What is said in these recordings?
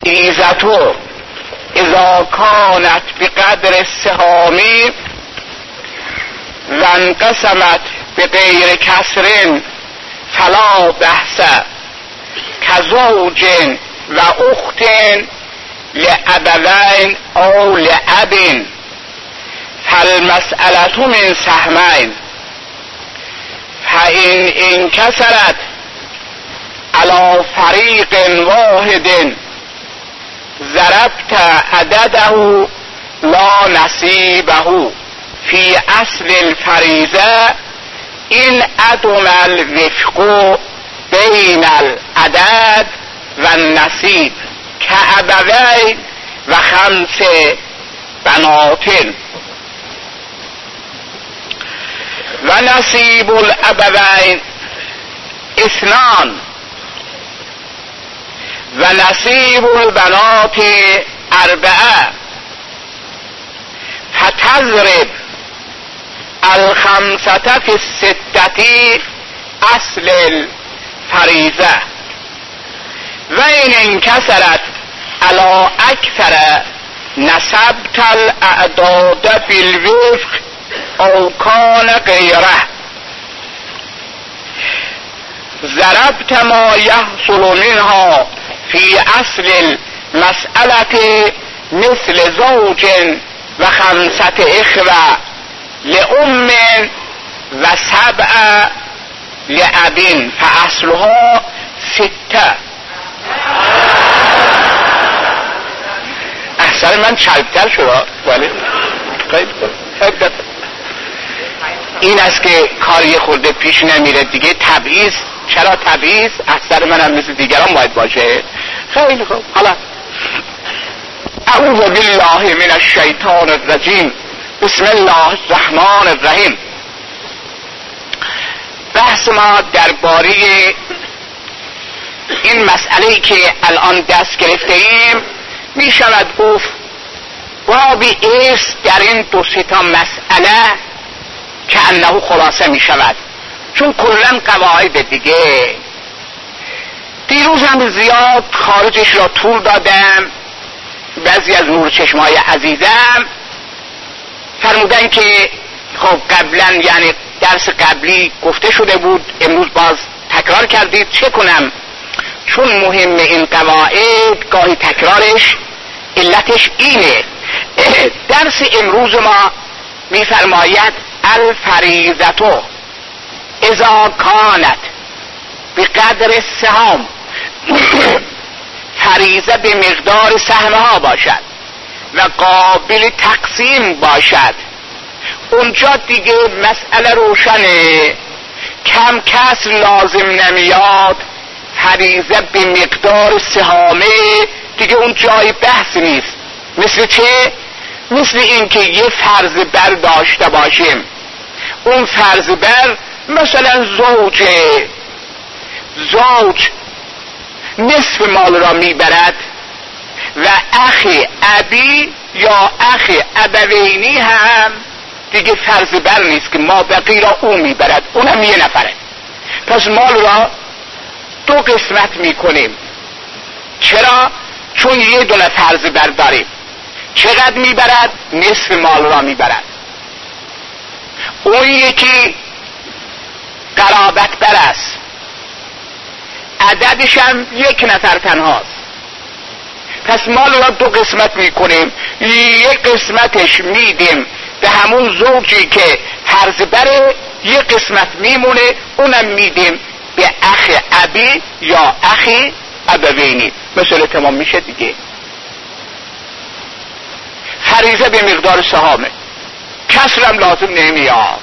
ایزتو اذا کانت بقدر السهام و انقسمت بغیر کسر فلا بحث کزوج و اخت لابوین او لاب فالمسألة من سهمین فإن انكسرت على فريق واحد ضربت عدده لا نصيبه في اصل الفريضة ان عدم الوفق بين العدد والنصيب كأبوين وخمس بنات ونصيب الأبوين اثنان ونصيب البنات أربعة فتضرب الخمسة في الستة اصل الفريضة وإن انكسرت على أكثر نسبت الأعداد بالوفق او کان غیره ضربت ما یحصل منها فی اصل المسألة مثل زوج و خمسة اخوة لأم و سبع لأب فاصلها سته. احسن من چلبتر شد ولی این است که کاری خورده پیش نمیره دیگه. تبعیض، چرا تبعیض؟ اثر من هم مثل دیگران باید باشه. خیلی خوب. حالا اعوذ بالله من الشیطان الرجیم بسم الله الرحمن الرحیم. بحث ما درباره این مسئله‌ای که الان دست گرفته ایم می شود گفت بابی است در این دو سه تا مسئله که انه خلاصه می شود، چون کلن قواعد دیگه. دیروز هم زیاد خارجش را طول دادم. بعضی از نور چشمای عزیزم فرمودن که خب قبلا، یعنی درس قبلی گفته شده بود، امروز باز تکرار کردید. چه کنم؟ چون مهم این قواعد گاهی تکرارش علتش اینه. درس امروز ما میفرماید الفریضة اذا کانت بقدر السهام، فریضه به مقدار سهمها باشد و قابل تقسیم باشد. اونجا دیگه مسئله روشنه، کم کسر لازم نمیاد، فریضه به مقدار سهامه دیگه اون جای بحث نیست. مثل چه؟ مثل این که یه فرض بر داشته باشیم، اون فرض بر مثلا زوج نصف مال را میبرد و اخی ابی یا اخی ابوینی هم دیگه فرض بر نیست که ما بقی را اون میبرد، اونم یه نفره. پس مال را دو قسمت میکنیم. چرا؟ چون یه دونه فرض بر داریم. چقدر میبرد؟ نصف مال را میبرد. اون یکی قرابت بر است، عددش هم یک نفر تنهاست. پس مال را دو قسمت میکنیم، یک قسمتش میدیم به همون زوجی که فرض بره، یک قسمت میمونه اونم میدیم به اخ ابی یا اخی ابوینی. مسئله تمام میشه دیگه. فریضه به مقدار سهامه، کسرم لازم نمیاد.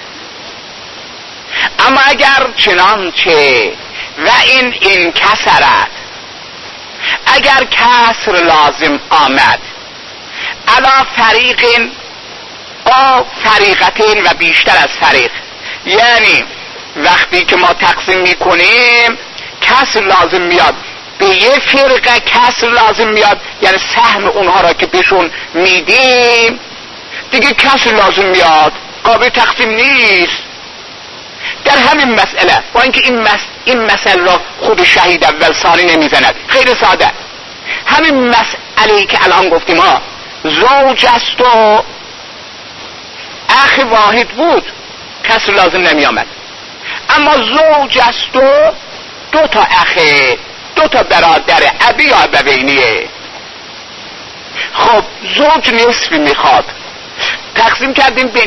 اما اگر چنانچه و این کسرت، اگر کسر لازم آمد علا فریقین با فریقتین و بیشتر از فریق، یعنی وقتی که ما تقسیم میکنیم کسر لازم میاد، به یه فرقه کسر لازم میاد، یعنی سهم اونها را که بهشون میدیم دیگه کسر لازم میاد، قابل تقسیم نیست. در همین مسئله با اینکه این مسئله را خود شهید اول ثانی نمیزند، خیلی ساده. همین مسئله‌ای که الان گفتیم ها، زوج است و اخ واحد بود کسر لازم نمی آمد، اما زوج است و دو تا اخه، دو تا برادر ابی یا ابوینیه. خب زوج نصفی میخواد، تقسیم کردیم به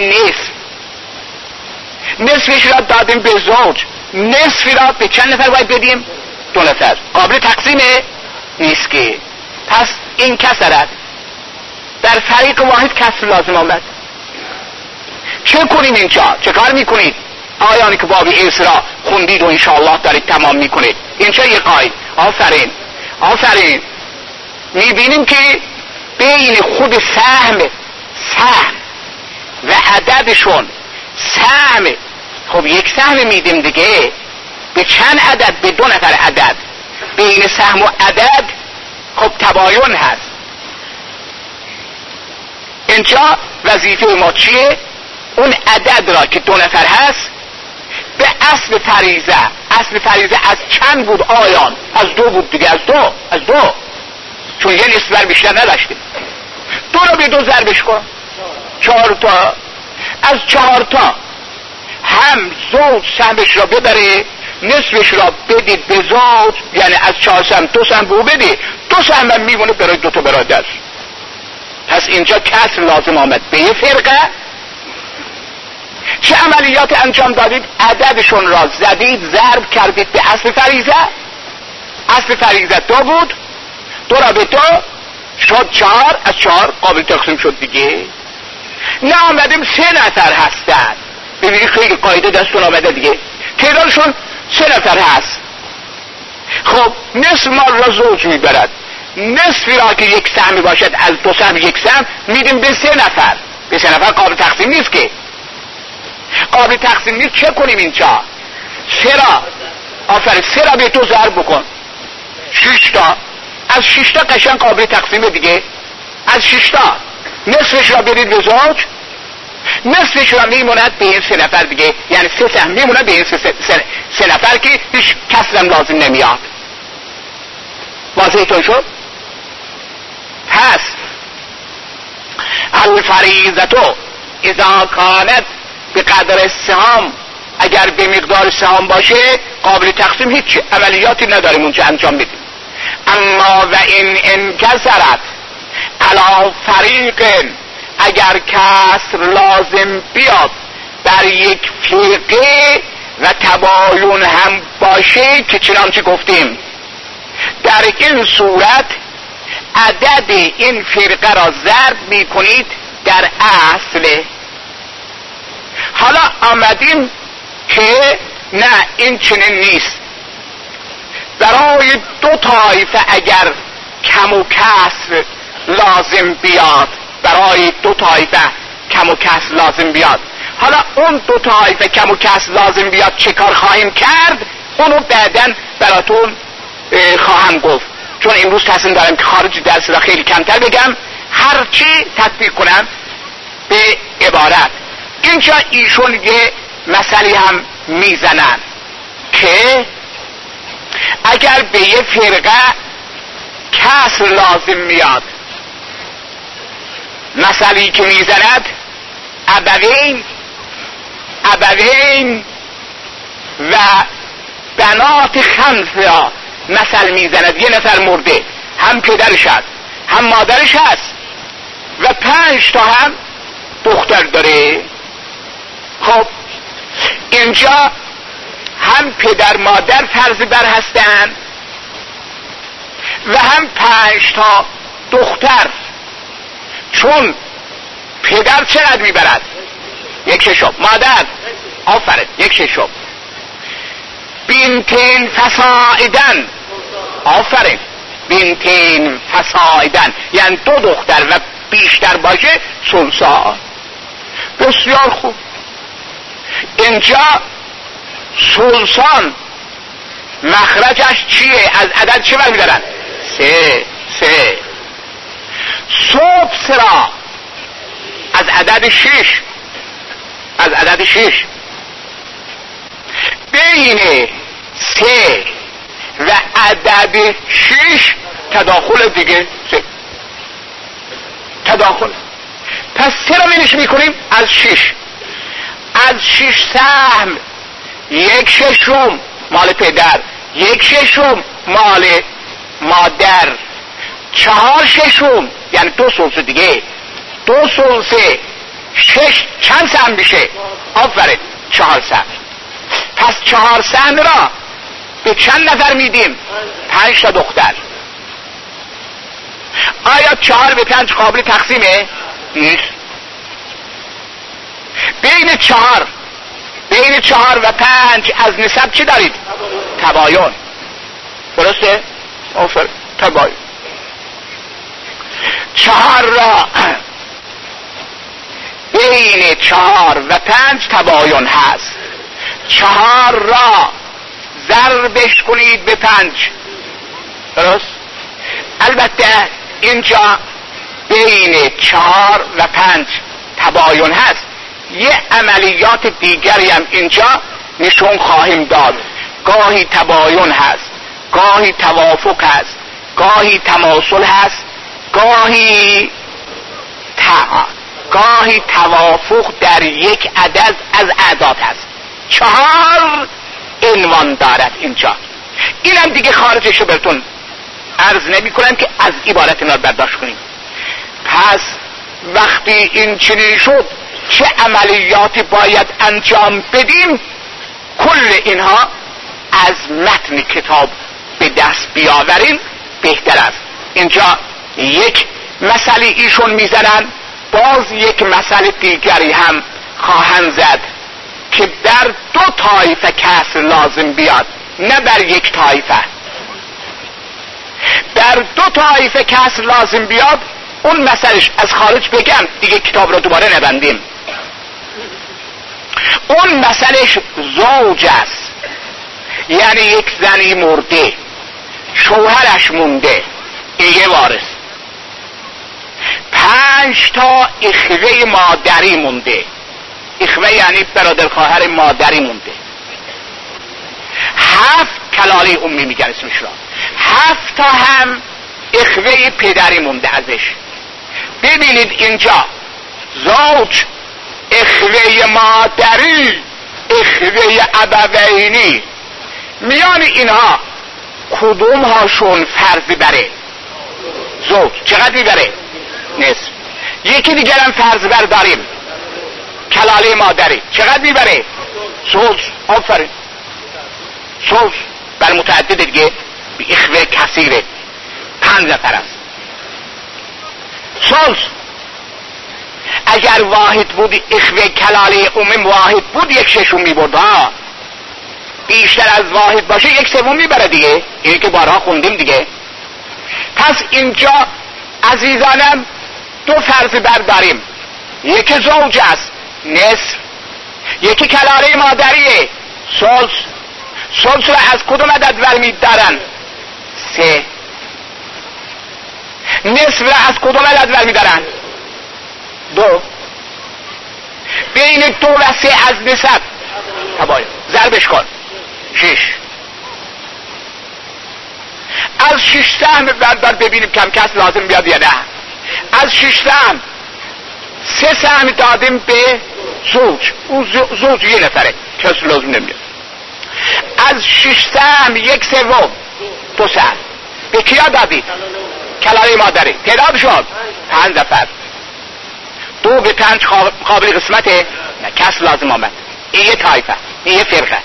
نصفش را دادیم به زوج، نصفی را به چند نفر باید بدیم؟ 2 نفر. قابل تقسیمه؟ نیست که. پس این کسرت در فریق واحد کسر لازم آمد. چه کنیم اینجا؟ چه کار میکنید؟ آیانی که باب ارث را خوندید و انشاءالله دارید تمام میکنید، اینجا یه قاید. آفرین میبینیم که بین خود سهم و عددشون سهم، خب یک سهم میدیم دیگه، به چند عدد؟ به 2 نفر عدد. بین سهم و عدد خب تباین هست. اینجا وظیفه ما چیه؟ اون عدد را که 2 نفر هست به اصل فریضه از چند بود آیان؟ از 2 بود دیگه، از دو چون یه نصف بیشتر نداشتیم. 2 را به 2 ضربش کن، 4 تا. از 4 تا هم زوج سهمش را ببره، نصفش را بدید به زوج، یعنی از 4 سهم 2 سهم به او بدید، 2 سهم هم میمونه برای 2 تا برادر. پس اینجا کسر لازم آمد به یه فرقه. چه عملیات انجام دادید؟ عددشون را زدید، ضرب کردید به اصل فریضه 2 بود، 2 را به 2 شد 4، از 4 قابل تقسیم شد دیگه. نه آمدیم 3 نفر هستن، ببینید خیلی قاعده دستون آمده دیگه، تعدادشون 3 نفر هست. خب نصف مال را زوج میبرد، نصفی را که 1 سهم باشد از 2 سهم 1 سهم میدیم به 3 نفر. به 3 نفر قابل تقسیم نیست که. قابل تقسیم نیست. چه کنیم اینجا؟ 3 را به 2 ضرب بکن، 6 تا. از 6 تا قشنگ قابل تقسیمه دیگه. از 6 تا نصفش را بدید به زوج، نصفش را میموند به این 3 نفر دیگه، یعنی 3 سهم میموند به این 3 نفر که هیچ کسرم لازم نمیاد. واضحتون شد؟ پس الفریضة اذا کانت به قدر السهام، اگر به مقدار سهام باشه قابل تقسیم هیچ عملیاتی نداریم اونجا انجام بدیم. اما و این انکسرت علی فریق، اگر کسر لازم بیاد در یک فرقه و تباین هم باشه که چنانچه گفتیم، در این صورت عدد این فرقه را ضرب می کنید در اصل. حالا آمدیم که نه این چنین نیست، برای 2 طایفه اگر کم و کسر لازم بیاد، برای 2 طایفه کم و کسر لازم بیاد، حالا اون 2 طایفه کم و کسر لازم بیاد چه کار خواهیم کرد؟ اونو بعداً براتون خواهم گفت، چون امروز تصمیم دارم که خارج درس را خیلی کمتر بگم، هرچی تطبیق کنم به عبارت. اینجا ایشون یه مسئله هم میزنن که اگر به یه فرقه کسر لازم میاد، مسئله‌ای که میزند ابوین و بنات 5 را مثل میزند. یه نفر مرده، هم پدرش هست هم مادرش هست و 5 تا هم دختر داره. خب اینجا هم پدر مادر فرض بر هستن و هم 5 تا دختر. چون پدر چقدر میبرد؟ 1/6، مادر آفرین 1/6. بنتین فصاعدن، آفرین بنتین فصاعدن، یعنی 2 دختر و بیشتر باشه ثلثا. بسیار خوب. اینجا ثلثان مخرجش چیه؟ از عدد چه برمیدارن؟ 3. سدس را از عدد 6 بین 3 و عدد 6 تداخل دیگه، تداخل. پس چرا منش میکنیم؟ از 6 سهم 1/6 مال پدر، 1/6 مال مادر، 4/6 یعنی 2 ثلث دیگه، 2 ثلث 6 چند سهم میشه؟ آفرین 4 سهم. پس 4 سهم را به چند نفر میدیم؟ 5 تا دختر. آیا 4 به 5 قابل تقسیمه؟ نیست. بین 4 و 5 از نسب چی دارید؟ تباین. درسته؟ آفرین تباین. 4 را بین 4 و 5 تباین هست. 4 را ضربش کنید به 5. درست؟ البته اینجا بین 4 و 5 تباین هست. یه عملیات دیگری هم اینجا نشون خواهیم داد. گاهی تباین هست، گاهی توافق هست، گاهی تماثل هست، گاهی توافق در یک عدد از اعداد هست. 4 عنوان دارد اینجا. اینم دیگه خارجشو براتون عرض نمی کنم که از عبارت اینا برداشت کنیم. پس وقتی این چنین شد چه عملیاتی باید انجام بدیم؟ کل اینها از متن کتاب به دست بیاوریم بهتر است. اینجا یک مسئله ایشون میزنن، باز یک مسئله دیگری هم خواهند زد که در 2 طایفه کسر لازم بیاد، نه بر یک طایفه. در 2 طایفه کسر لازم بیاد. اون مسئلهش از خارج بگم دیگه کتاب رو دوباره نبندیم. اون مسئلهش زوج است، یعنی یک زنی مرده، شوهرش مونده، یه وارث. 5 تا اخوه مادری مونده. اخوه یعنی برادر خواهر مادری مونده. 7 کلاله امی میگن اسمش را. 7 تا هم اخوه پدری مونده ازش. ببینید اینجا زوج، اخوه مادری، اخوه ابوینی، میان اینها کدوم هاشون فرض بره؟ زوج. چقدر میبره؟ نصف. یکی دیگر هم فرض بر داریم، کلاله مادری. چقدر میبره؟ زوج. آفرین زوج بر متعدد دیگه، اخوه کثیره، 5 نفر است. ثلث اگر واحد بود، اخوه کلاله واحد بود 1/6 میبرد. بیشتر از واحد باشه 1/3 میبره دیگه، اینی که بارها خوندیم دیگه. پس اینجا عزیزانم 2 فرض برداریم. یکی زوج است، نصف. یکی کلاله مادریه، ثلث. ثلث را از کدوم عدد برمیدارن؟ 3. نصف را از کدوم عدد برمیدارن؟ 2. بین 2 و 3 از نسب تباین. ضربش کن 6. از 6 سهم بردار ببینیم کم کس لازم بیاد یا نه. از 6 سهم 3 سهم دادیم به زوج. اون زوج 1 نفره، کس لازم نمیاد. از 6 سهم 1/3 2 سهم به کیا دادید؟ کلاله مادری. تعداد شد 5 نفر. 2 به 5 قابل قسمته؟ نه، کس لازم آمد. این یه طایفه، این یه فرقه.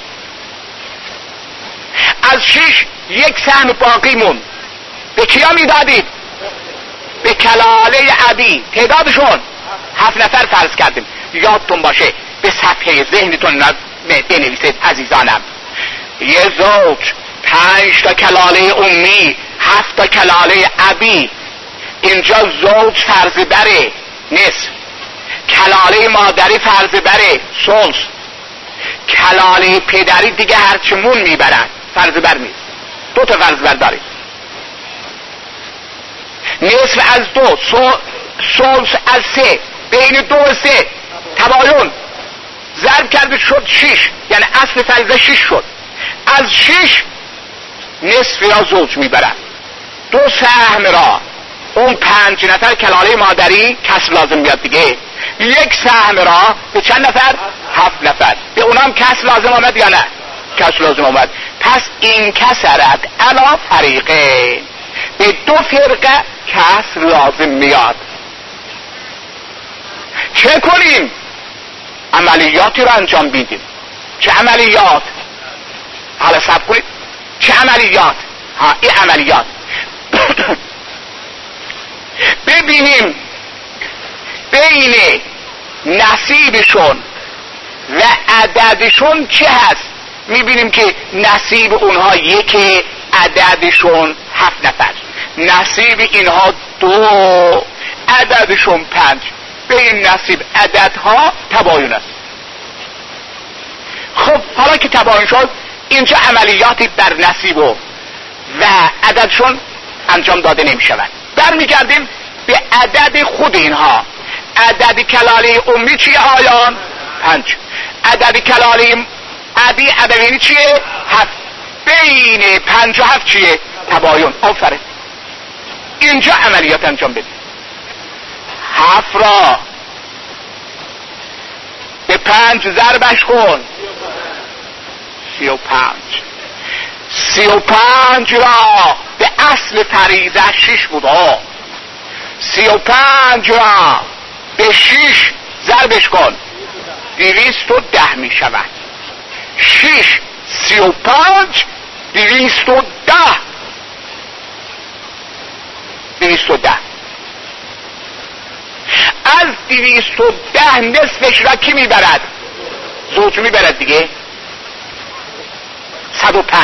از 6 1 سهم باقی مون. به کیا میدادید؟ به کلاله ابی. تعدادشون 7 نفر فرض کردیم. یادتون باشه به صفحه ذهنتون بنویسید عزیزانم. یه زوج، 5 تا کلاله امی، 7 تا کلاله ابی. اینجا زوج فرض بره نصف، کلاله مادری فرض بره ثلث، کلاله پدری دیگه هرچمون میبرن فرض بر نیست. 2 تا فرض بر دارید. نصف از 2، ثلث از 3، بین 2 و 3 تباین. ضرب کرده شد 6، یعنی اصل فرض 6 شد. از 6 نصف را زوج میبرن. 2 سهم را اون 5 نفر کلاله مادری کسر لازم میاد دیگه. 1 سهم را به چند نفر؟ 7 نفر. به اونام کسر لازم آمد یا نه؟ کسر لازم آمد. پس این کسرت علا فریقه، به 2 فرقه کسر لازم میاد. چه کنیم؟ عملیاتی رو انجام بیدیم. چه عملیات؟ حالا صبر کنید. چه عملیات؟ این عملیات ببینیم بین نصیبشون و عددشون چه هست. میبینیم که نصیب اونها 1، عددشون 7 نفر. نصیب اینها 2، عددشون 5. بین نصیب عددها تباین است. خب حالا که تباین شد، اینجا عملیاتی بر نصیب و عددشون انجام داده نمی شود. برمیگردیم به عدد خود اینها. عدد کلاله امی چیه آیان؟ 5. عدد کلاله عددینی چیه؟ 7. بین 5 و 7 چیه؟ تباین. آفرین. اینجا عملیات انجام بدیم. 7 را به 5 ضربش کن. 35. 35 را به اصل فریضه 6 بود. 35 را به 6 ضربش کن. 210 می شود. 6 35 210. 210. از 210 نصفش را کی میبرد؟ زوج میبرد دیگه. 105.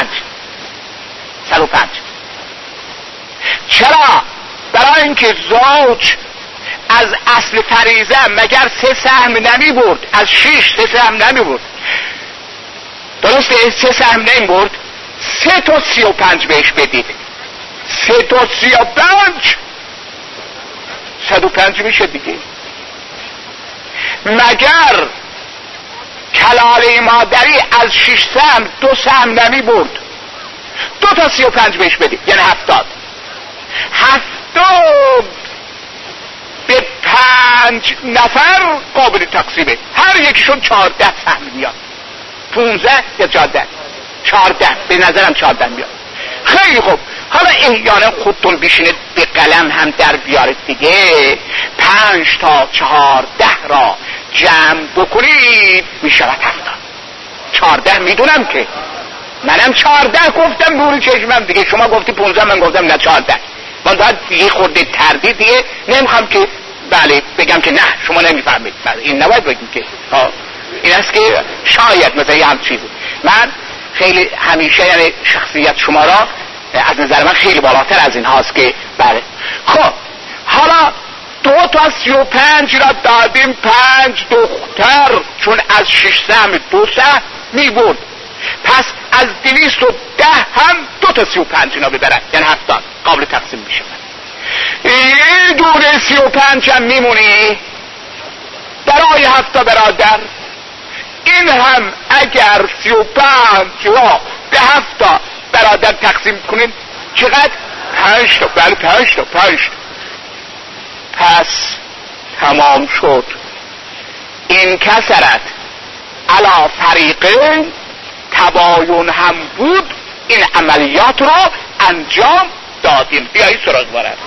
چرا؟ برای اینکه زوج از اصل فریضه مگر 3 سهم نمی برد، از 6 3 سهم نمی برد. درسته؟ 3 سهم نمی برد. 3 تا 35 بهش بدید. 3 تا 35 105 میشه دیگه. مگر کلاله مادری از 6 سهم 2 سهم نمی برد. 2 تا 35 بهش بدید، یعنی 70. 70 به 5 نفر قابل تقسیمه. هر یکیشون 14 سهم میاد. 15 یا 14 به نظرم 14 میاد. خیلی خوب. حالا احیانا خودتون بشینید به قلم هم در بیارید دیگه. 5 تا 14 را جمع بکنید میشود 70. 14 میدونم که منم 14 گفتم نور چشمم دیگه. شما گفتی 15، من گفتم نه 14. من باید یه خورده تردید دیگه. نمیخوام که بله بگم که نه شما نمیفهمید. این نباید بگیم که این است که شاید مثلا یه هم چیزی. من خیلی همیشه یعنی شخصیت شما را از نظر من خیلی بالاتر از این هاست که بله. خب حالا 2 تا 35 را دادیم 5 دختر، چون از 6 سهم 2 سهم می بود. پس از 210 هم 2 تا 35 اینا ببرن، یعنی 70 قابل تقسیم می شود. یه دونه 35 هم میمونی برای 7 برادر. این هم اگر 35 را به 7 برادر تقسیم کنیم چقدر؟ 5 تا. بله 5 تا. پس تمام شد. این کسرت علا فریقین تباین هم بود. این عملیات را انجام دادیم. بیایید سراغ بارد.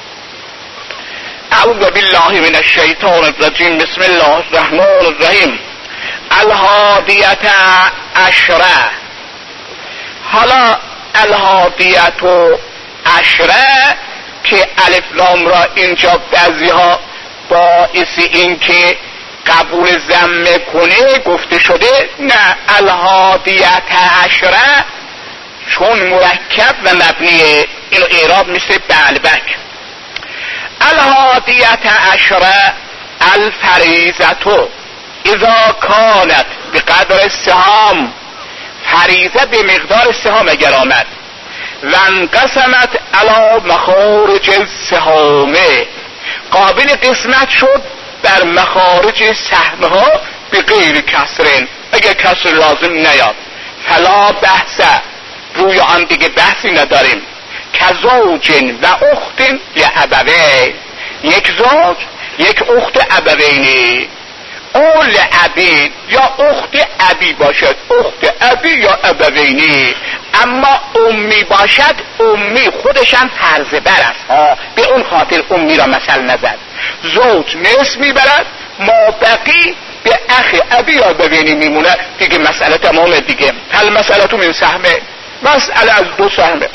اعوذ بالله من الشیطان الرجیم. بسم الله الرحمن الرحیم. الهادیت عشره. حالا الهادیت و عشره که الف لام را اینجا بعضی ها باعث این که قبول ضم کنه گفته شده. نه، الهادیت عشره چون مرکب و مبنیه اینو اعراب مثل بعلبک. الهادیت عشره الفریضه اذا کانت به قدر السهام. فریضه به مقدار سهام اگر آمد. و انقسمت علی مخارج السهامه، قابل قسمت شد بر مخارج سهمها به غیر کسرین، اگر کسر لازم نیاد. فلا بحث، روی آن دیگه بحثی نداریم. کزوج و اخت لابوین، یک زوج یک اخت ابوینی، او لابی یا اخت ابی باشد، اخت ابی یا ابوینی، اما امی باشد، امی خودش هم فرض بر است، به اون خاطر امی را مثل نزد. زوج نصف میبرد، ما بقی به اخ ابی یا ابوینی میمونه دیگه، مسئله تمام دیگه. هل مسئله تو من سهمه، مسئله از دو سهمه.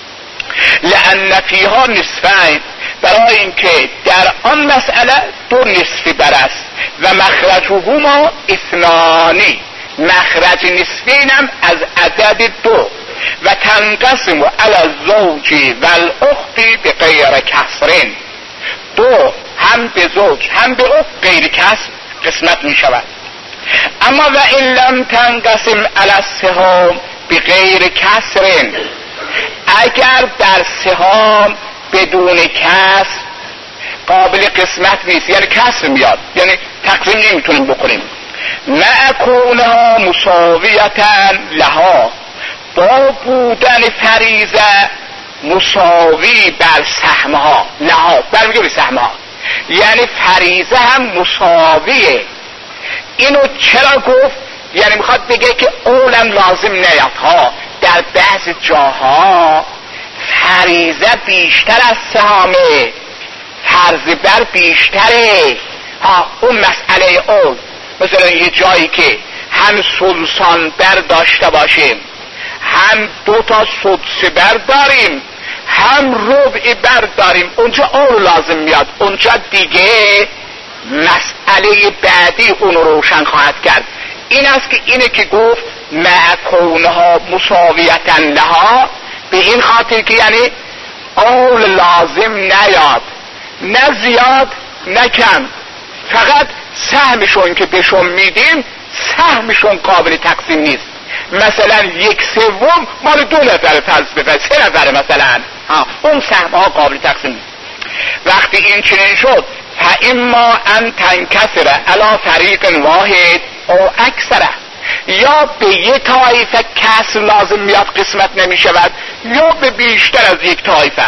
لأن فیها نصفین، برای اینکه در آن مسئله دو نصفی بر است، و مخرجهما اثنانی، مخرج نصفین هم از عدد دو، و تنقسم علی الزوج و الاخت به غیر کسر، دو هم به زوج هم به اخت غیر کسر قسمت می شود. اما و این لم تنقسم علی السهام به غیر کسر، اگر در سهام بدون کسر قابل قسمت نیست، یعنی کسر میاد، یعنی تقسیم نمیتونیم بکنیم، مع کونها مساویتا لها، با بودن فریضه مساوی بر سهمها، لها برمیگه به سهمها، یعنی فریضه هم مساویه. اینو چرا گفت؟ یعنی میخواد بگه که اولم لازم نیاد ها، در بعض جاها فریضه بیشتر از سهامه، فرض بر بیشتره ها. اون مسئله اول، مثلا یه جایی که هم سلسان بر داشته باشیم، هم دو تا سدس بر داریم، هم ربع بر داریم، اونجا اول لازم میاد، اونجا دیگه مسئله بعدی اون روشن خواهد کرد. این است که اینه که گفت مع کونها مساویتا لها، به این خاطر که یعنی اول لازم نیاد، نه زیاد نه کم، فقط سهمشون که بهشون میدیم سهمشون قابل تقسیم نیست. مثلا یک سوم مال دو نفر فرض بفرد، سه نفر مثلا، اون سهم ها قابل تقسیم نیست. وقتی این چنین شد فاما ان تنکسر علی فریق واحد او اکثره، یا به یک طایفه کسر لازم میاد قسمت نمی شود، یا به بیشتر از یک طایفه.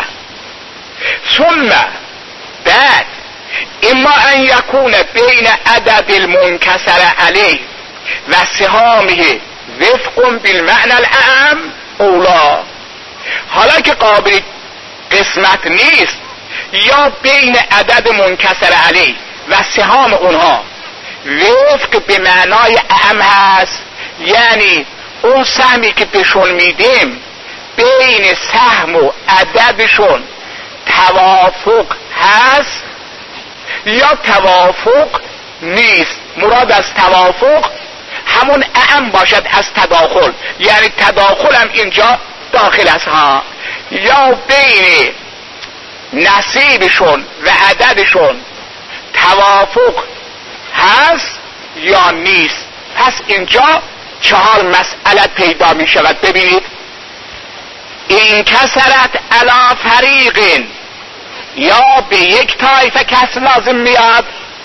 ثم بعد اما ان یکون بین عدد المنکسر علیه و سهامه وفق بالمعنى الاعم اولا، حالا که قابل قسمت نیست، یا بین عدد منکسر علیه و سهام اونها وفق به معنای اعم هست، یعنی اون سهمی که بهشون میدیم بین سهم و عددشون توافق هست یا توافق نیست. مراد از توافق همون اعم باشد از تداخل، یعنی تداخل هم اینجا داخل است ها، یا بین نصیبشون و عددشون توافق هست یا نیست. پس اینجا چهار مسئله پیدا می شود. ببینید، این کسرت علی فریق، یا به یک طایفه کسر لازم میاد،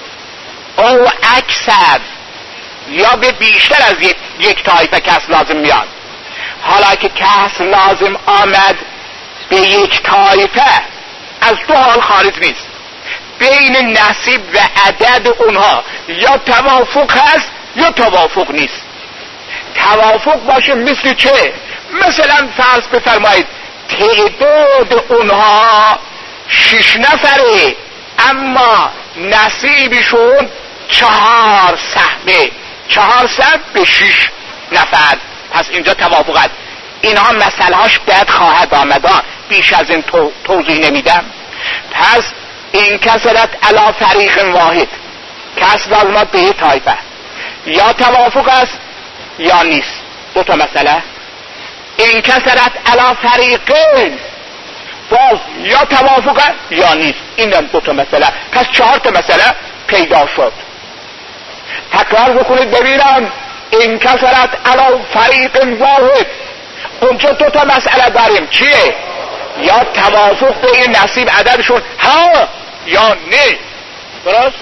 او اکثر یا به بیشتر از یک طایفه کسر لازم میاد. حالا که کسر لازم آمد به یک طایفه، از دو حال خارج نیست، بین نصیب و عدد اونها یا توافق هست یا توافق نیست. توافق باشه مثل چه؟ مثلا فرض بفرمایید تعداد اونها 6 نفره، اما نصیبشون 4 سهمه، 4 سهم به 6 نفر، پس اینجا توافق هست. اینها مسئله هاش بعد خواهد آمد، بیش از این توضیح نمیدم. پس این کسرت علی فریق واحد، کسر لازمات به یک طایفه، یا توافق است یا نیست. دو تا مسئله. این کسرت علی فریقین، باز یا توافق است یا نیست. این هم دو تا مسئله. پس 4 تا مسئله پیدا شد. تکرار بکنید ببینم. این کسرت علی فریق واحد، اونجا 2 تا مسئله داریم. چیه؟ یا توافق بین نصیب عددشون ها یا نه. درست؟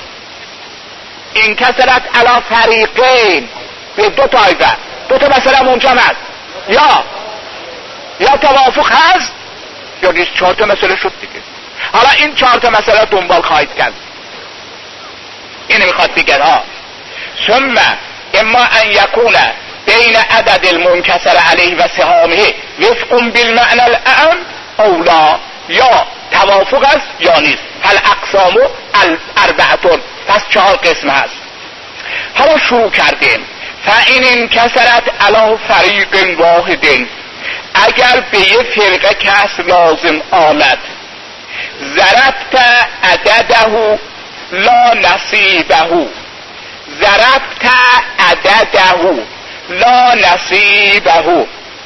این کسرت علی فریقین به 2 طایفه، 2 تا مسئله منجمد، یا توافق هست یا نیست؟ 4 تا مسئله شد دیگه. حالا این 4 تا مسئله دنبال خواهید کرد. اینو میخواد بگه ها. ثم اما ان یکون بین عدد المنکسر علیه و سهامه وفق بالمعنى الاعم او لا، یا توافق است یا نیست. هل اقسام اربعتون، پس 4 قسم هست. حالا شروع کردیم. فإن انکسرت علی فریق واحد، اگر به یه فرقه کس لازم آمد، ضربت عدده لا نصیبه، ضربت عدده لا نصیبه،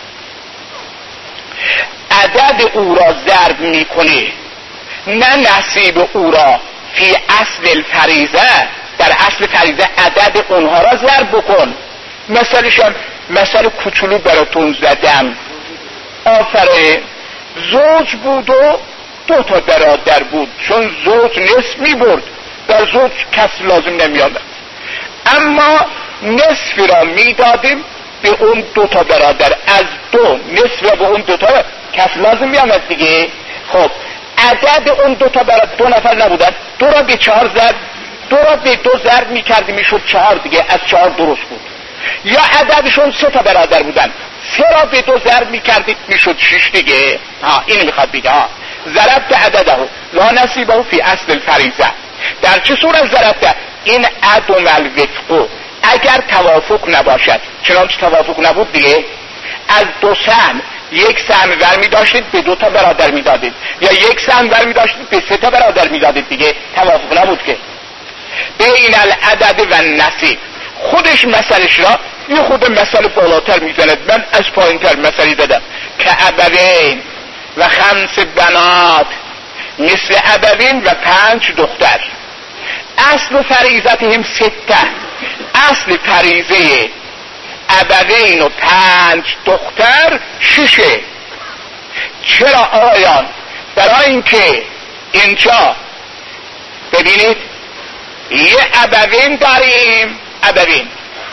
عدد او را ضرب میکنه نه نصیب او را. فی اصل الفریضه، در اصل فریضه عدد اونها را ضرب بکن. مثلشم مثل کوچولو براتون زدم. آفره زوج بود و 2 تا برادر بود، چون زوج نصف می برد، در زوج کس لازم نمی آمد، اما نصف را می دادیم به اون 2 تا برادر، از 2 نصف را به اون 2 تا کس لازم می آمد دیگه. خب عدد اون 2 تا برادر 2 نفر نبودن، 2 را به 4 ضرب، 2 را به 2 ضرب می کردیم میشد 4 دیگه، از 4 درست بود. یا عددشون 3 تا برادر بودن، 3 را به 2 ضرب می کردید میشد 6 دیگه. اینو میخواد بگه ضربت عدده لا نصیبه فی اصل الفریضه. در چه صورت ضربت؟ این عدم الوفق، اگر توافق نباشد. چنانچه توافق نبود دیگه، از 2 سهم 1 سهم ور می داشتید به 2 تا برادر می دادید، یا 1 سهم ور می داشتید به 3 تا برادر می دادید دیگه، توافق نبود که. بین العدد و نصیب، خودش مسئلش را یه خود مسئله بالاتر میزند. من از پایینتر مسئله دادم که ابوین و 5 بنات مثل ابوین و 5 دختر. اصل فریضتهم 6، اصل فریضه ابوین و 5 دختر 6. چرا آقایان؟ برای اینکه اینجا ببینید یه ابوین داریم، ابوین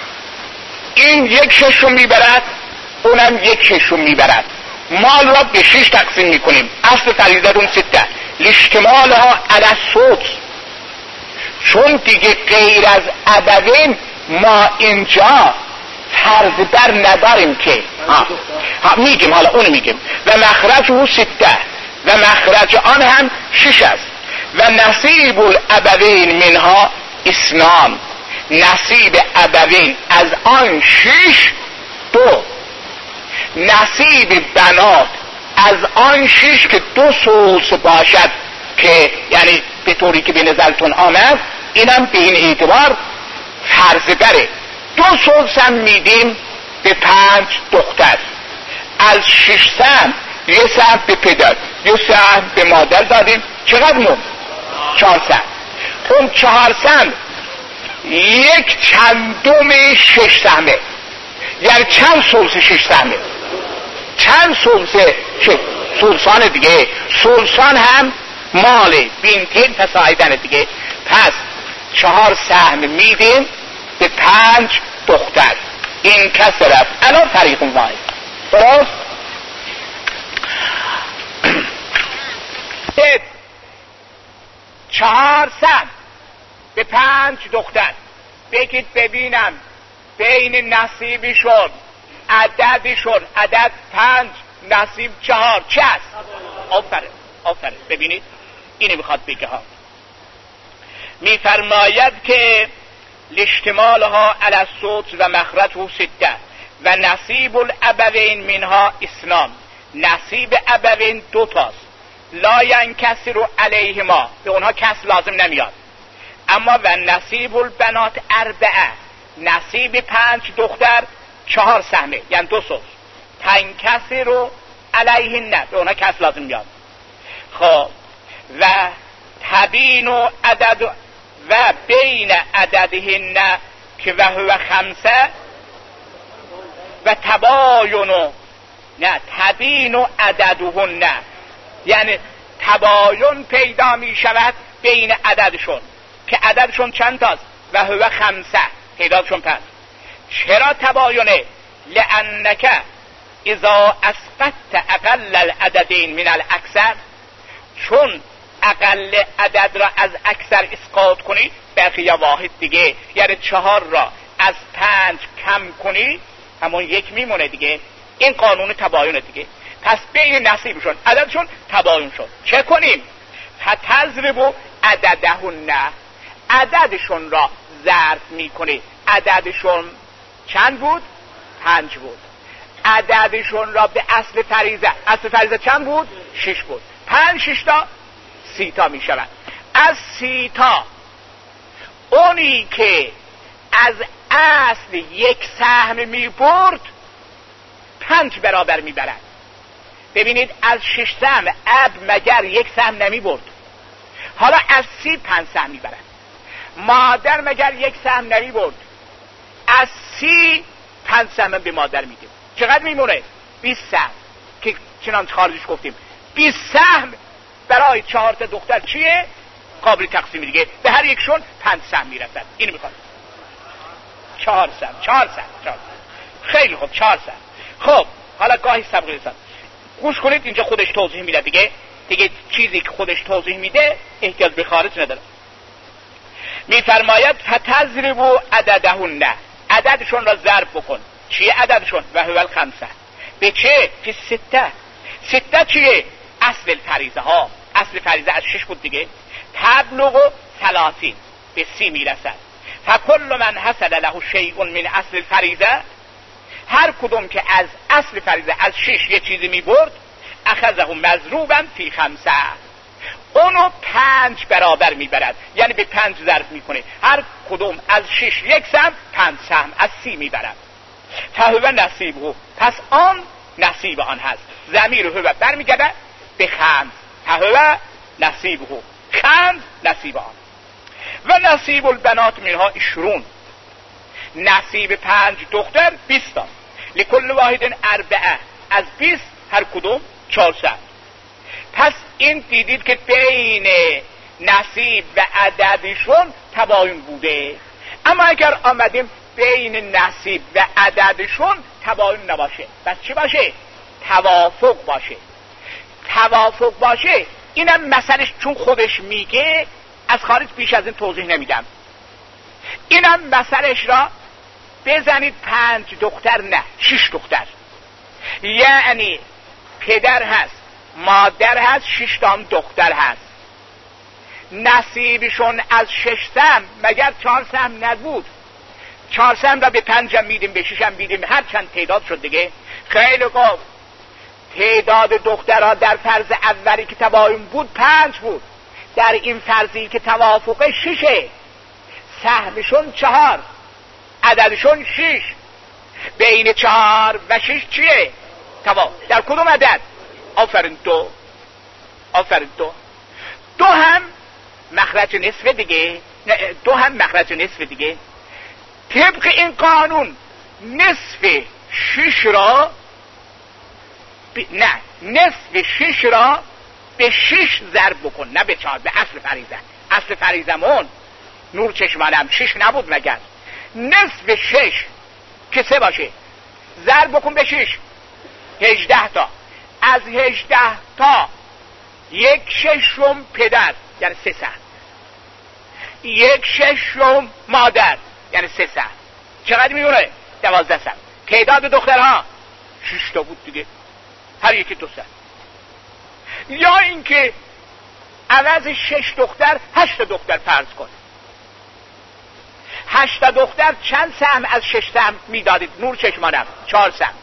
این 1/6 میبرد، اونم 1/6 میبرد. مال را به 6 تقسیم میکنیم. اصل فریضه اون 6 لاشتمالها علی السدس. چون دیگه غیر از ابوین ما اینجا فرض بر نداریم که میگیم، حالا اون میگیم. و مخرج او 6 و مخرج آن هم 6 است. و نصیب الابوین منها 2، نصیب ابوین از آن 6 2، نصیب بنات از آن 6 که 2 ثلث باشد، که یعنی به طوری که به نظرتون آمد، اینم به این اعتبار فرض بره. 2 ثلث هم میدیم به 5 دختر، از 6 سهم 1 سهم به پدر، 1 سهم به مادر دادیم. چقدر موند؟ 4 سهم. اون 4 سهم 1/4 6 سهمه، یعنی چند ثلث 6 سهمه؟ چند ثلث؟ ثلثان دیگه. ثلثان هم مال بینتین فسایدن دیگه. پس 4 سهم میدیم به 5 دختر. این کسرت الان فریق واحد. درست؟ 4 سهم به 5 دختر. بگید ببینم بین نصیبشون عددشون، عدد 5 نصیب 4 چه است؟ آفرین. ببینید اینو میخواد بگه ها. میفرماید که لاشتمالها علی السدس و مخرجه 6 و نصیب الابوین منها 2، نصیب ابوین 2 تاست. لا ینکسر علیهما، به اونها کس لازم نمیاد. اما و نصیب البنات 4، نصیب 5 دختر 4 سهمه، یعنی 2 ثلث. تنکسر علیهن، به اونها کس لازم میاد. خب و تبین و عدد و بین عددهن که و هو 5 و تباین، نه تبین و عددهن، یعنی تباین پیدا می شود بین عددشون که عددشون چند تاست؟ و هو 5، تعدادشون 5. چرا تباینه؟ لانک اذا اسقطت اقل العددین من الاکثر، چون اقل عدد را از اکثر اسقاط کنی بقیه واحد دیگه، یعنی 4 را از 5 کم کنی همون 1 میمونه دیگه. این قانون تباین دیگه. پس بین نصیبشون عددشون تباین شد. چه کنیم؟ فتضربوا عددهن، عددشون را ضرب میکنی. عددشون چند بود؟ 5 بود. عددشون را به اصل فریضه، اصل فریضه چند بود؟ 6 بود. 5 6 تا 30 تا می شود. از 30 تا اونی که از اصل 1 سهم می برد 5 برابر می برد. ببینید از 6 سهم اب مگر 1 سهم نمی برد، حالا از 30 5 سهم می برد. مادر مگر 1 سهم نمی برد، از 30 5 سهم به مادر میدیم. چقدر میمونه؟ 20 سهم که چنانچه خارجش گفتیم 20 سهم برای 4 تا دختر چیه؟ قابل تقسیم دیگه. به هر یکشون 5 سهم میرسد. اینو میخواد 4 سهم. خیلی خوب 4 سهم. خب حالا گاهی سبق رسد. گوش کنید اینجا خودش توضیح میده دیگه چیزی که خودش توضیح میده احتیاج به خارج نداره. میفرماید فتضربوا عددهن، عددشون را ضرب بکن. چیه عددشون؟ و هو الخمسه. به چه؟ فی 6 چیه؟ اصل فریضه ها. اصل فریضه از 6 بود دیگه. تبلغ 30 به 30 میرسد. فکل من حصل له شیء من اصل الفریضه، هر کدوم که از اصل فریضه از 6 یه چیزی میبرد اخذه مضروبا فی 5، اونو 5 برابر میبرد، یعنی به 5 ضرب میکنه. هر کدوم از 6 1 سهم 5 سهم از 30 میبرد. فهو نصیبه، پس آن نصیب آن هست. ضمیر هو برمیگرده به 5. فهو نصیبه، 5 نصیب آن. و نصیب البنات منها 20، نصیب 5 دختر 20 تا. لکل واحد 4، از 20 هر کدوم 4 سهم. پس این دیدید که بین نصیب و عددشون تباین بوده. اما اگر آمدیم بین نصیب و عددشون تباین نباشه، پس چی باشه؟ توافق باشه. توافق باشه اینم مسئلهش چون خودش میگه از خارج بیش از این توضیح نمیدم. اینم مسئلهش را بزنید 5 دختر نه 6 دختر، یعنی پدر هست مادر هست 6 تا هم دختر هست. نصیبشون از 6 سهم مگر 4 سهم نبود؟ 4 سهم را به 5 هم میدیم به 6 هم میدیم، هر چند تعداد شد دیگه. خیلی خوب، تعداد دخترها در فرض اولی که تباین بود 5 بود، در این فرضی که توافق 6، سهمشون 4، عددشون 6. بین 4 و 6 چیه؟ در کدوم عدد؟ آفرین 2. آفرین 2. 2 هم مخرج نصف دیگه. 2 هم مخرج نصف دیگه. طبق این قانون نصف 6 را نصف 6 را به 6 ضرب بکن، نه به 4، به اصل فریضه. اصل فریضمون نور چشمانم 6 نبود مگر؟ نصف 6 که 3 باشه ضرب بکن به 6، 18 تا. از 18 تا 1/6 پدر یعنی 3 سهم، 1/6 مادر یعنی 3 سهم. چقدر میمونه؟ 12 سهم. تعداد دخترها 6 تا بود دیگه، هر یکی 2 سهم. یا اینکه عوض 6 دختر 8 دختر فرض کن. 8 دختر چند سهم از 6 سهم میدادید؟ نور چشمانم 4 سهم.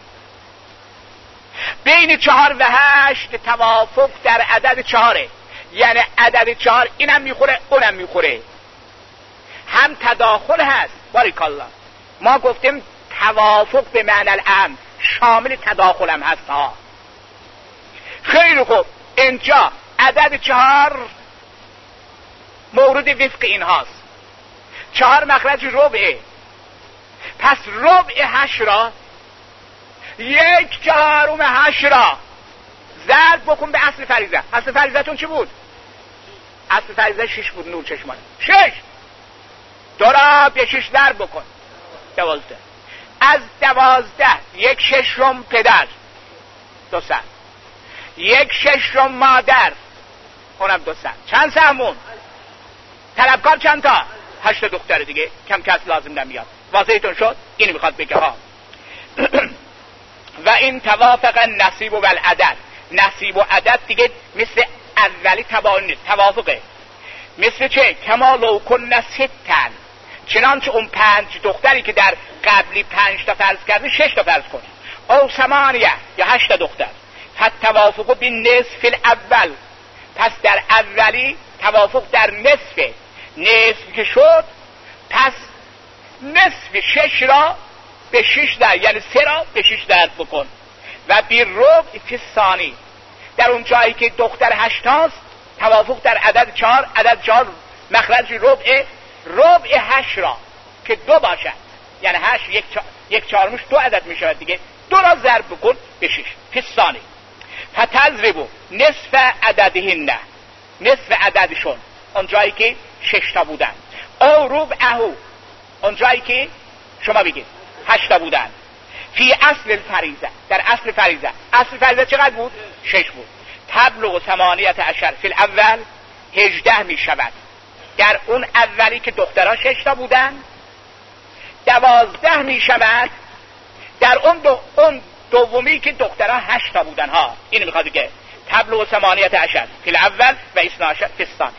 بین 4 و 8 توافق در عدد 4، یعنی عدد 4 اینم میخوره اونم میخوره، هم تداخل هست. باریکالله، ما گفتیم توافق به معنی الام شامل تداخل هم هست ها. خیلی خوب، اینجا عدد 4 مورد وفق این هاست. 4 مخرج ربعه، پس ربع 8 را 1/4 8 را ضرب بکن به اصل فریضه. اصل فریضتون چی بود؟ اصل فریضه 6 بود نور چشمان. 6 2 را به 6 ضرب بکن 12. از 12 1/6 پدر 2 سهم. 1/6 مادر، اونم 2 سهم. چند سهمون؟ طلبکار چند تا؟ 8 دختر دیگه، کم کس لازم نمیاد. واضحتون شد؟ اینو میخواد بگه ها. و این توافق نصیب و العدد، نصیب و عدد دیگه مثل اولی توافقه. مثل چه؟ کما لو کن 6 چنانچه اون 5 دختری که در قبلی 5 تا فرض کرده 6 تا فرض کنه. او 8 یا 8 دختر. فالتوافق بالنصف الاول، پس در اولی توافق در نصف که شد، پس نصف 6 را به 6 در، یعنی 3 را به 6 درد بکن. و بی ربع فی ثانی، در اون جایی که دختر 8 هاست توافق در عدد 4، عدد 4 مخرج ربع 8 را که 2 باشد، یعنی 8 1/4 2 عدد می شود دیگه، 2 را ضرب بکن به 6 فی ثانی. فتضرب نصف عددهن، نصف عددشون اون جایی که 6 تا بودن. او ربعه، اون جایی که شما بگید 8 تا بودن. فی اصل الفریضه، در اصل فریضه. اصل فریضه چقدر بود؟ 6 بود. تبلغ 18 فی الاول، 18 می شود در اون اولی که دخترها 6 تا بودن. 12 می شود در اون دومی که دخترها 8 تا بودن ها. اینو میخواد که تبلغ 18 فی الاول و 12 فی الثانی.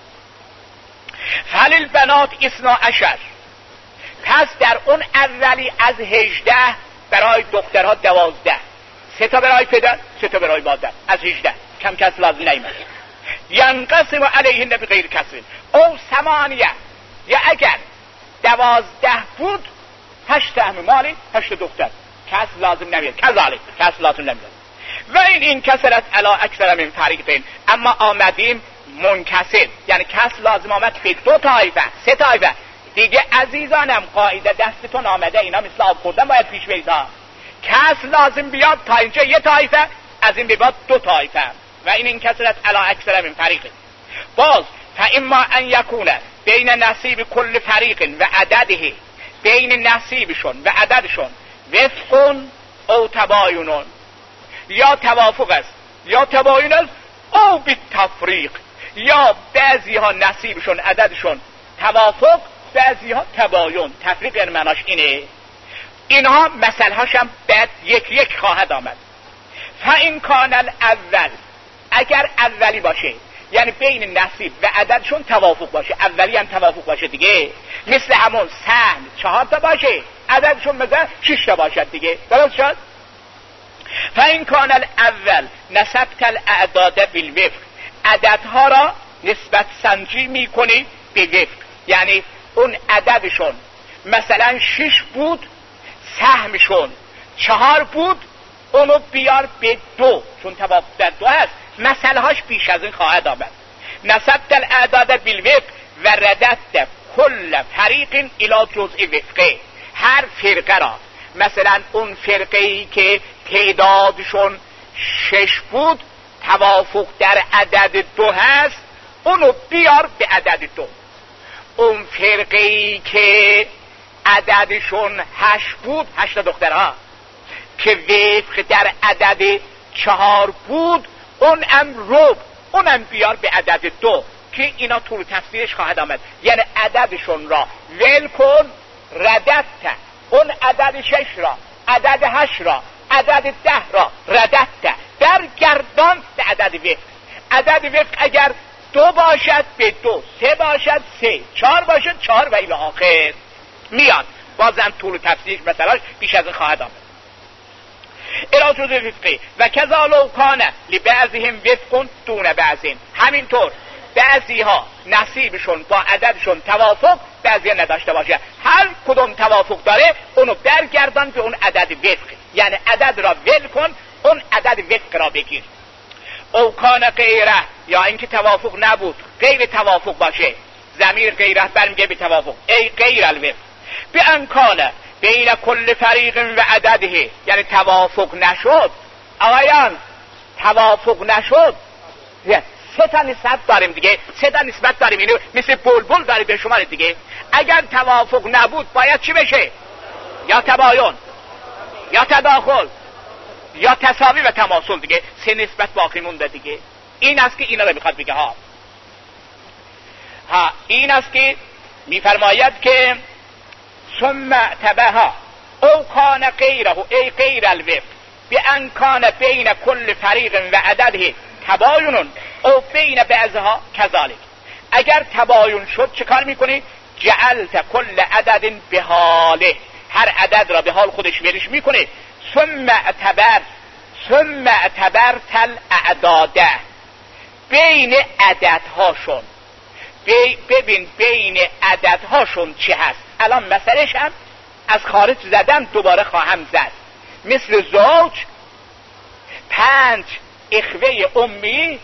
فللبنات 12، پس در اون اولی از 18 برای دخترها 12، 3 تا برای پدر، 3 تا برای مادر، از 18 کم کس لازم نیمد. ینقسم علیهن بغیر کسر او 8، یا اگر 12 بود 8 سهم مالی 8 دختر، کس لازم نمیاد، کذالک کس لازم نمیاد. و این کسرت علی اکثر من فریقین، اما آمدیم منکسر، یعنی کس لازم آمد به 2 طایفه 3 طایفه دیگه. عزیزانم قاعده دستتون آمده، اینا مثل آب خوردن باید پیش برید ها. کس لازم بیاد تا اینجا 1 طایفه، از این به بعد 2 طایفه. و این کسرت علی اکثر من فریقین. باز فاما ان یکون بین نصیب کل فریق و عدده، بین نصیبشون و عددشون وفق او تباین، یا توافق است یا تباین است، او بالتفریق، یا بعضی ها نصیبشون عددشون توافق، بعضی ها تباین. تفریق یعنی معناش اینه. اینها مثل هاشم بعد یک خواهد آمد. فاین کان الاول، اگر اولی باشه یعنی بین نصیب و عددشون توافق باشه، اولی هم توافق باشه دیگه، مثل همون سهم 4 تا باشه، عددشون مثلا 6 تا باشد دیگه، درست شد؟ فاین کان الاول نسبت الاعداد بالوفق، عددها را نسبت سنجی میکنی به وفق، یعنی اون عددشون مثلا 6 بود، سهمشون 4 بود، اونو بیار به 2، چون توافق در 2 هست. مسئله هاش بیش از این خواهد آمد. نسبت الاعداد بالوفق و ردت کل فریق الی جزء وفقه، هر فرقه را، مثلا اون فرقه ای که تعدادشون 6 بود توافق در عدد 2 هست، اونو بیار به عدد 2. اون فرقه ای که عددشون 8 بود، 8 دخترها که وفق در عدد 4 بود، اونم بیار به عدد 2 که اینا طول تفسیرش خواهد آمد. یعنی عددشون را ول کن، ردت اون عدد 6 را، عدد 8 را، عدد 10 را ردت برگردان به عدد وفق. عدد وفق اگر 2 باشد به 2، 3 باشد 3، 4 باشد 4 و الی آخر میاد. بازم طول تفسیرش مثلاش بیش از این خواهد آمد. اراجوز وفقی و کذالو کانه لبعضهم وفق دون بعضین، همینطور بعضی ها نصیبشون با عددشون توافق، بعضی ها نداشته باشه. هر کدوم توافق داره اونو برگردان به اون عدد وفق، یعنی عدد را ول کن، اون عدد وفق را بگیر. او کان غیره، یا اینکه توافق نبود، غیر توافق باشه، ضمیر غیره برمیگه به توافق، ای غیر الوفق. به انکانه بین کل فریق و عدده، یعنی توافق نشد. آقایان توافق نشد، 3 تا نسبت داریم دیگه، 3 تا نسبت داریم، اینو مثل بلبل داری به شما دیگه. اگر توافق نبود باید چی بشه؟ یا تباین، یا تداخل، یا تساوی و تماثل دیگه، 3 نسبت باقی مونده دیگه. این است که اینا رو میخواد بگه ها این است که میفرماید که ثم اعتبها او کان غیره ای غیر الوفق بان کان بین کل فریق و عدده تباین او بین بعضها کذالک. اگر تباین شد چه کار میکنی؟ جعلت کل عدد به حاله، هر عدد را به حال خودش ولش میکنه. ثم اعتبرت الاعداده، بین عددهاشون ببین بین عددهاشون چه هست. الان مثلش هم از خارج زدم، دوباره خواهم زد. مثل زوج 5 اخوه امی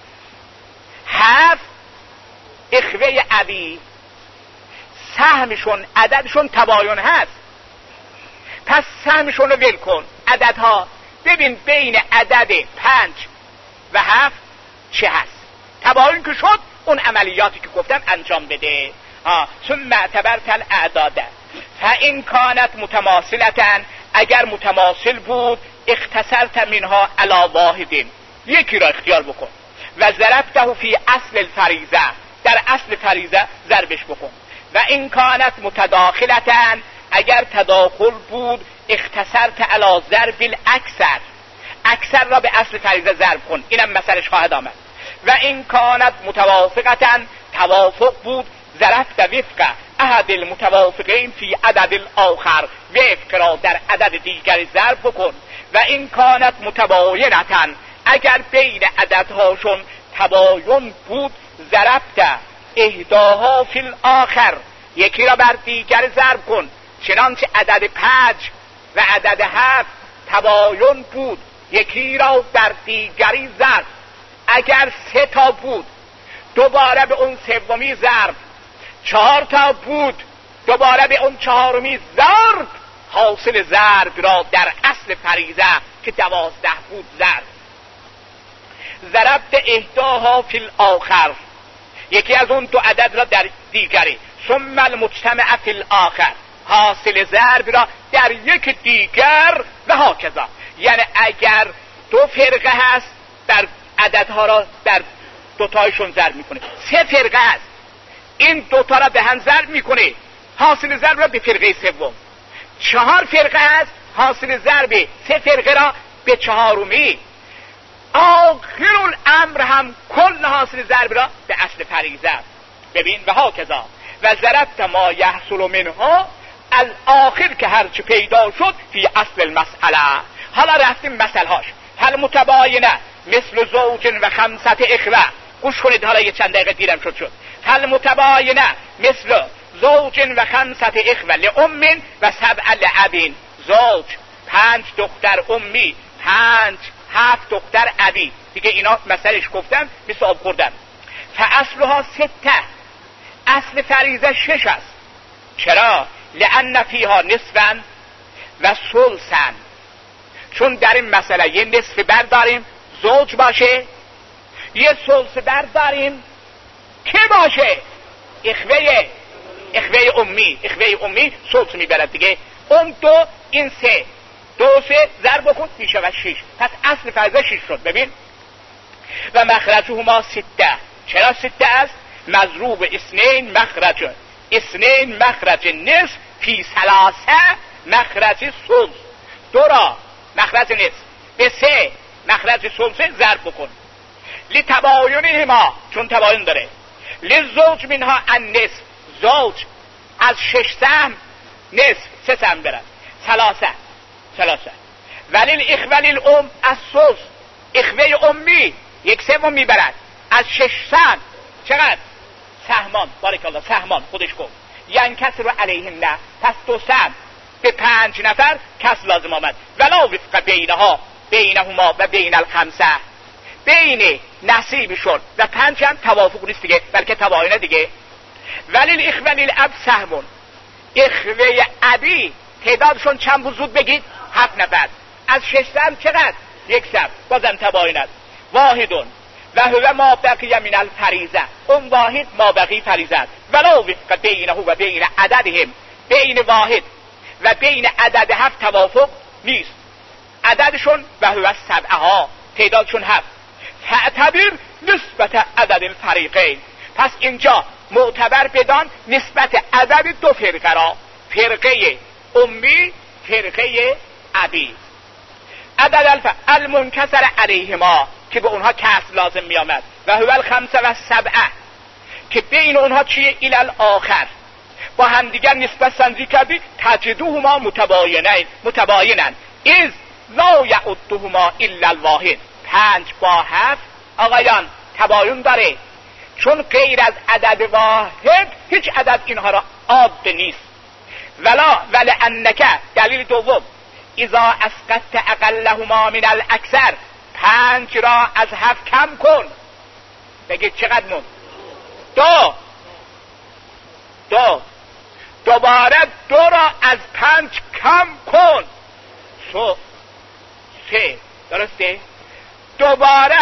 7 اخوه ابی، سهمشون عددشون تباین هست، پس سهمشون رو ول کن. عددها ببین بین عدد 5 و 7 چه هست. تباین که شد اون عملیاتی که گفتم انجام بده. ثم اعتبرت الاعداد فان کانت متماثلتن، اگر متماثل بود اختصرت منها علی واحد، یکی را اختیار بکن. و ضربته فی اصل الفریضه، در اصل فریضه ضربش بکن. و این کانت متداخلتن، اگر تداخل بود اختصرت علی ضرب الاکثر، اکثر را به اصل فریضه ضرب کن. اینم مثلش خواهد آمد. و این کانت متوافقتن، توافق بود ضربت وفق احد المتوافقین فی عدد الاخر، وفق را در عدد دیگر ضرب بکن. و این کانت متباینتن، اگر بین عددهاشون تباین بود ضربت احداها فی الاخر، یکی را بر دیگر ضرب کن. چنانچه عدد 5 و عدد 7 تباین بود، یکی را در دیگری ضرب. اگر 3 تا بود دوباره به اون سومی ضرب، 4 تا بود دوباره به اون چهارمی ضرب. حاصل ضرب را در اصل فریضه که 12 بود ضرب. ضربت احداها فی الاخر، یکی از اون 2 عدد را در دیگری. ثم المجتمع فی الاخر، حاصل ضرب را در یک دیگر. و هاکذا، یعنی اگر 2 فرقه هست در عددها را در 2 تایشون ضرب میکنه. 3 فرقه هست، این 2 تا را به هم ضرب میکنه، حاصل ضرب را به فرقه سوم. 4 فرقه هست، حاصل ضرب 3 فرقه را به 4می. آخر الامر هم کل حاصل ضرب را به اصل فریضه. ببین و هاکذا و ضربت ما یحصل منها الاخر، که هرچی پیدا شد فی اصل المسئله. حالا رفتیم مثلهاش. هل متباینه مثل زوج و 5 اخوه، گوش کنید حالا یه چند دقیقه دیرم شد. هل متباینه مثل زوج و 5 اخوه لام و 7 لابین، زوج 5 دختر امی، 7 دختر ابی دیگه. اینا مثلش گفتم مثل آب خوردن. فاصلها 6، اصل فریضه 6 است. چرا؟ لان فیها نصفا و ثلثا، چون در این مسئله یه نصف برداریم زوج باشه، یه ثلث برداریم که باشه اخوه امی ثلث میبرد دیگه. اون 2 این 3 2 3 ضرب کن میشه و 6. پس اصل فریضه 6 شد. ببین و مخرجهما 6. چرا 6 است؟ مضروب 2 مخرج، 2 مخرج نصف فی 3 مخرج ثلث. 2 را مخرج نصف به 3 مخرج ثلث ضرب بکن. لتباینهما، چون تباین داره. لزوج منها النصف، زوج از 6 سهم نصف 3 سهم برد. 3 ولی الاخوه الام از ثلث، اخوه امی 1/3 میبرد از 6 سهم. چقدر؟ سهمان. بارک الله، سهمان خودش گفت. یعنی کسر رو علیهم نه، پس 2 سهم به 5 نفر کس لازم آمد. ولا وفق بینهما و بین الخمسه، بین نصیبشون و 5 هم توافق نیست دیگه، بلکه تباینه دیگه. ولی الاخوه الاب سهمون، اخوه ابی تعدادشون چند بود زود بگید؟ 7 نفر. از 6 سهم چقدر؟ 1 سهم، بازم تباینه. واحدون و هو ما بقی من الفریضه، اون واحد ما بقی فریضه. ولا وفق بینه و بین عددهم، بین واحد و بین عدد 7 توافق نیست. عددشون و هو سبعها، تعدادشون 7. فاعتبر نسبت عدد الفریقین، پس اینجا معتبر بدان نسبت عدد دو فرقه را، فرقه امی، فرقه ابی. عدد المنکسر علیهما که به اونها کسر لازم می آمد و هو الخمسه و سبعه که بین اونها چیه؟ الی الاخر، با همدیگر نسبت سنجی کردی تجدوهما متباینن از لا یعدهما الا الواحد. 5 با 7 آقایان تباین داره، چون غیر از عدد واحد هیچ عدد اینها را عاد نیست. ولانک دلیل دوم، اذا اسقطت اقلهما من الاکثر، 5 را از 7 کم کن. بگید چقدر مون؟ 2. دوباره 2 را از 5 کم کن. 3. درسته؟ دوباره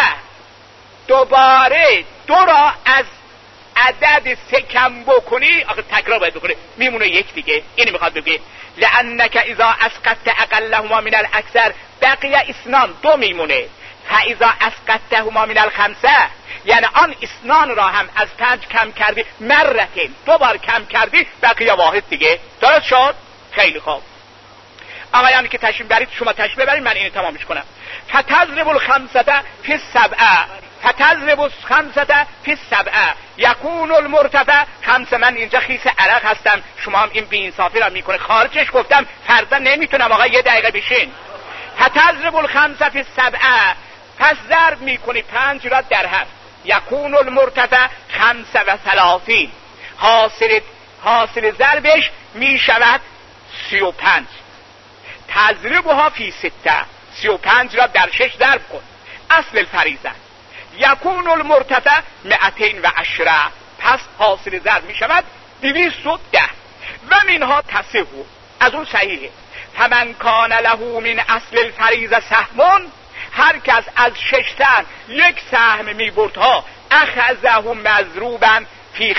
2 را از عدد 3 کم بکنی، آخه تکرار باید بکنی، میمونه 1 دیگه. اینی میخواد بگه لانک اذا اسقطت اقلهما من الاکثر بقی اثنان، 2 میمونه. فاذا اسقطتهما من الخمسه، یعنی آن اثنان را هم از 5 کم کردی، مرتين 2 بار کم کردی، بقیه واحد دیگه. درست شد؟ خیلی خوب آقایانی که تشریف برید، شما تشریف ببرید، من اینو تمامش کنم. فتضرب الخمسه فی السبعه، فتضرب الخمسه فی السبعه یکون المرتفع 5. من اینجا خیس عرق هستم، شما هم این بی‌انصافی را میکنه. خارجش گفتم فردا نمیتونم آقا، 1 دقیقه بشین. فتضرب الخمسه فی السبعه، پس ضرب میکنی 5 را در 7. یکون المرتفع 35. حاصل ضربش میشود 35. تضربها فی 6، 35 را در 6 ضرب کن. اصل الفریضه یکون المرتفع 210، پس حاصل ضرب میشود 210. و منها تصحح، از اون صحیحه. فمن کان له من اصل الفریضه سهم، هر کس از 6 سهم 1 سهم میبردها، اخذه مضروبا فی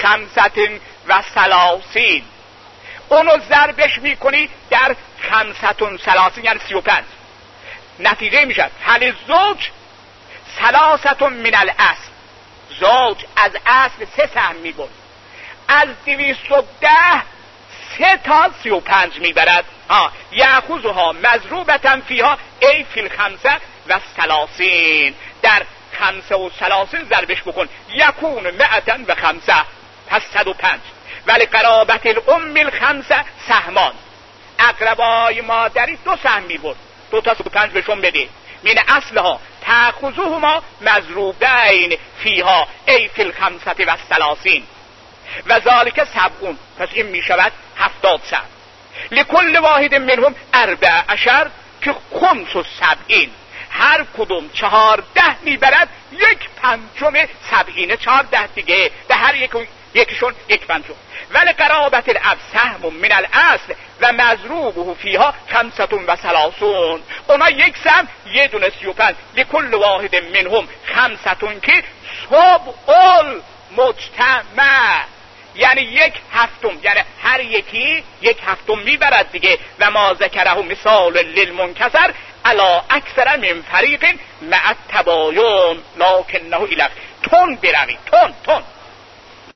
35، اونو ضربش میکنی در 35، یعنی 35. نتیجه میشد هل زوج 3 من الاصل، زوج از اصل 3 سهم میبرد، از 210 3 تا 35 میبرد. یأخذها مضروبة فیها ای فی الخمسه و 30، در 35 ضربش بکن، یکون 105، پس 105. ولی قرابت الام الخمسه سهمان، اقربای مادری 2 سهم میبرد، 2 تا 35 بهشون بده. من اصلها تأخذهما مضروبین فیها ای فی الخمسه و 30 و ذالک 70، پس این میشود 70 سهم. لکل واحد منهم 14 که خمس و 70، هر کدوم 14 میبرد، 1/5 70، 14 دیگه، به هر یکشون 1/5. ولی قرابت الاب سهم من الاصل و مضروبه فیها 35، اونا 1 سهم، 1 دونه 35. لکل واحد منهم 5 که سبع المجتمع، یعنی 1/7، یعنی هر یکی 1/7 میبرد دیگه. و ما ذکره مثال للمنکسر علا اکثر من فریق مع التباین لکنه الک. تون بروید، تون